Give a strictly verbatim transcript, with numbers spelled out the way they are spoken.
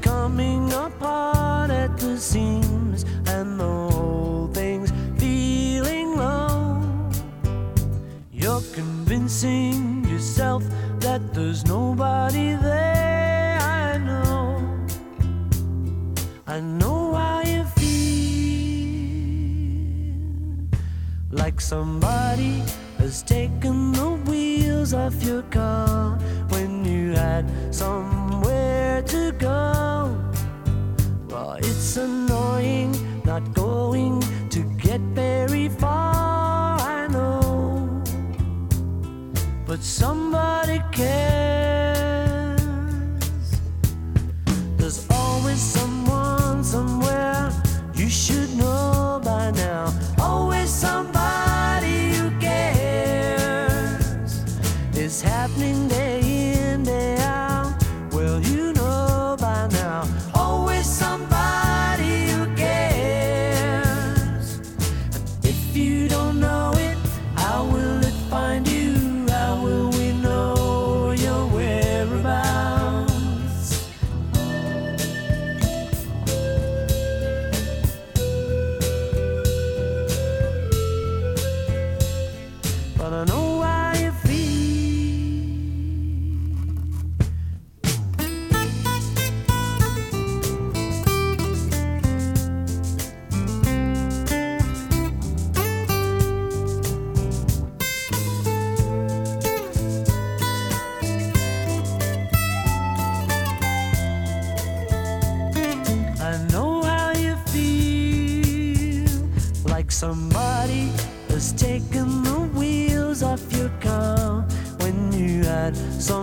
coming apart at the seams, and the whole thing's feeling low. You're convincing yourself that there's nobody there. I know, I know how you feel, like somebody has taken the wheels off your car when you had somewhere to go. Well, it's annoying not going to get very far, I know, but somebody cares. There's always someone somewhere you should know by now. Always somebody who cares. It's happening day in, day out. Well, you know by now. Always somebody who cares. And if you don't know it, how will it find you? How will we know your whereabouts? But I know how you feel. I know how you feel, like somebody has taken the wheels off your car when you had some